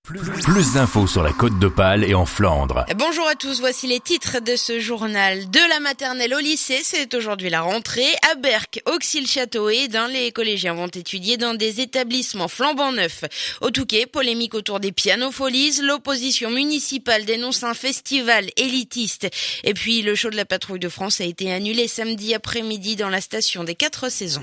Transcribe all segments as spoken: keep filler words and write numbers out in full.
Plus, plus d'infos sur la Côte d'Opale et en Flandre. Bonjour à tous, voici les titres de ce journal. De la maternelle au lycée, c'est aujourd'hui la rentrée. À Berck, Auxil-Château et Edin, les collégiens vont étudier dans des établissements flambant neufs. Au Touquet, polémique autour des piano-folies. L'opposition municipale dénonce un festival élitiste. Et puis, le show de la Patrouille de France a été annulé samedi après-midi dans la station des Quatre Saisons.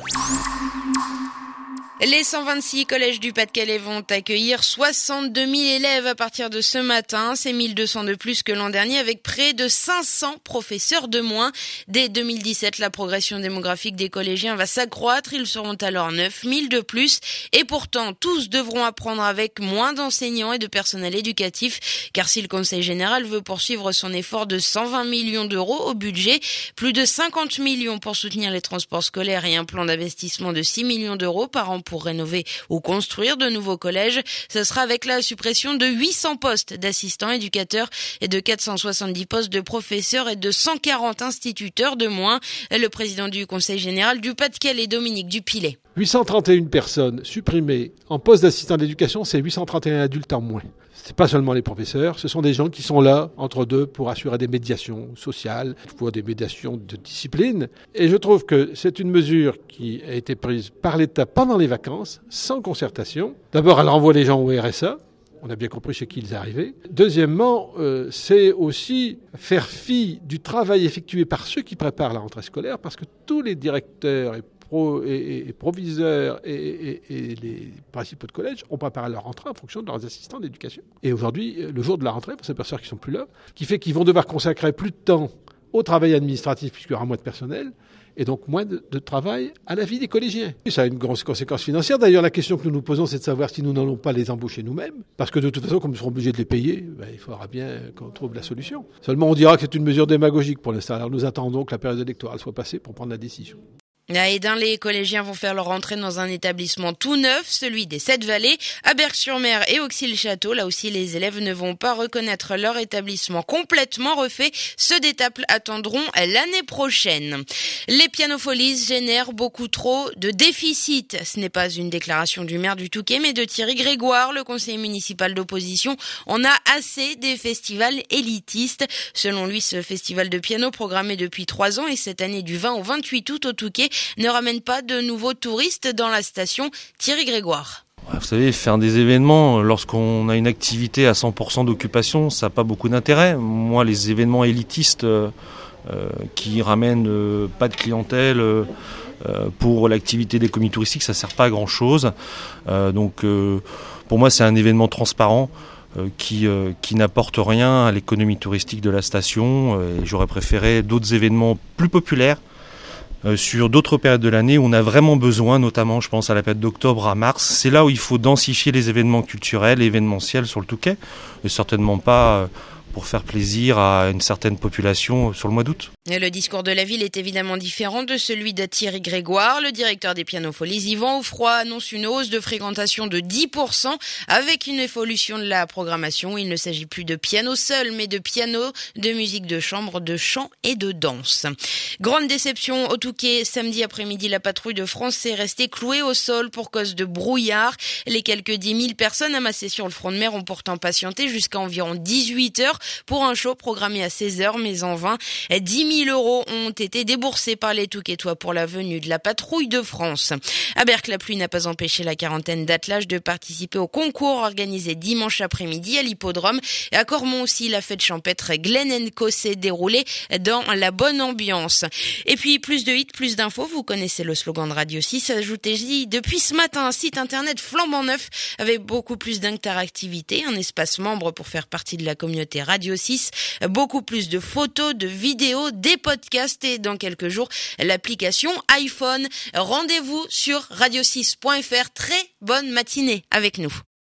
Les cent vingt-six collèges du Pas-de-Calais vont accueillir soixante-deux mille élèves à partir de ce matin. C'est mille deux cents de plus que l'an dernier avec près de cinq cents professeurs de moins. Dès deux mille dix-sept, la progression démographique des collégiens va s'accroître. Ils seront alors neuf mille de plus. Et pourtant, tous devront apprendre avec moins d'enseignants et de personnel éducatif. Car si le Conseil général veut poursuivre son effort de cent vingt millions d'euros au budget, plus de cinquante millions pour soutenir les transports scolaires et un plan d'investissement de six millions d'euros par an pour pour rénover ou construire de nouveaux collèges. Ce sera avec la suppression de huit cents postes d'assistants éducateurs et de quatre cent soixante-dix postes de professeurs et de cent quarante instituteurs de moins. Le président du Conseil général du Pas-de-Calais, Dominique Dupilet. huit cent trente et une personnes supprimées en poste d'assistant d'éducation, c'est huit cent trente et un adultes en moins. C'est pas seulement les professeurs, ce sont des gens qui sont là entre deux pour assurer des médiations sociales, pour des médiations de discipline. Et je trouve que c'est une mesure qui a été prise par l'État pendant les vacances, sans concertation. D'abord, elle renvoie les gens au R S A. On a bien compris chez qui ils arrivaient. Deuxièmement, euh, c'est aussi faire fi du travail effectué par ceux qui préparent la rentrée scolaire, parce que tous les directeurs et pro et, et proviseurs et, et, et les principaux de collège ont préparé leur rentrée en fonction de leurs assistants d'éducation. Et aujourd'hui, le jour de la rentrée, pour ces personnes qui ne sont plus là, qui fait qu'ils vont devoir consacrer plus de temps au travail administratif puisqu'il y aura moins de personnel, et donc moins de, de travail à la vie des collégiens. Et ça a une grosse conséquence financière. D'ailleurs, la question que nous nous posons, c'est de savoir si nous n'allons pas les embaucher nous-mêmes, parce que de toute façon, comme nous serons obligés de les payer, ben, il faudra bien qu'on trouve la solution. Seulement, on dira que c'est une mesure démagogique pour l'instant. Alors nous attendons que la période électorale soit passée pour prendre la décision. À Edin, les collégiens vont faire leur entrée dans un établissement tout neuf, celui des Sept-Vallées. À Berck-sur-Mer et Auxil-Château, là aussi, les élèves ne vont pas reconnaître leur établissement complètement refait. Ceux d'Étaples attendront l'année prochaine. Les piano-folies génèrent beaucoup trop de déficits. Ce n'est pas une déclaration du maire du Touquet, mais de Thierry Grégoire, le conseiller municipal d'opposition. On a assez des festivals élitistes. Selon lui, ce festival de piano programmé depuis trois ans et cette année du vingt au vingt-huit août au Touquet ne ramène pas de nouveaux touristes dans la station. Thierry Grégoire. Vous savez, faire des événements lorsqu'on a une activité à cent pour cent d'occupation, ça n'a pas beaucoup d'intérêt. Moi, les événements élitistes euh, qui ramènent euh, pas de clientèle euh, pour l'activité des communes touristiques, ça ne sert pas à grand-chose. Euh, donc, euh, pour moi, c'est un événement transparent euh, qui, euh, qui n'apporte rien à l'économie touristique de la station. Euh, et j'aurais préféré d'autres événements plus populaires Euh, sur d'autres périodes de l'année où on a vraiment besoin, notamment je pense à la période d'octobre à mars. C'est là où il faut densifier les événements culturels et événementiels sur le Touquet, et certainement pas euh, pour faire plaisir à une certaine population sur le mois d'août. Et le discours de la ville est évidemment différent de celui de Thierry Grégoire. Le directeur des piano-folies, Yvan Offroy, annonce une hausse de fréquentation de dix pour cent avec une évolution de la programmation. Il ne s'agit plus de piano seul, mais de piano, de musique de chambre, de chant et de danse. Grande déception au Touquet. Samedi après-midi, la patrouille de France est restée clouée au sol pour cause de brouillard. Les quelques dix mille personnes amassées sur le front de mer ont pourtant patienté jusqu'à environ dix-huit heures pour un show programmé à seize heures, mais en vain. dix mille euros ont été déboursés par les Touquetois pour la venue de la patrouille de France. À Berck, la pluie n'a pas empêché la quarantaine d'attelage de participer au concours organisé dimanche après-midi à l'hippodrome. Et à Cormont aussi, la fête champêtre Glen Co s'est déroulée dans la bonne ambiance. Et puis, plus de hits, plus d'infos. Vous connaissez le slogan de Radio six. Ajoutez-y depuis ce matin un site internet flambant neuf avec beaucoup plus d'interactivité, un espace membre pour faire partie de la communauté Radio six, beaucoup plus de photos, de vidéos, des podcasts et dans quelques jours, l'application iPhone. Rendez-vous sur radio six point f r. Très bonne matinée avec nous.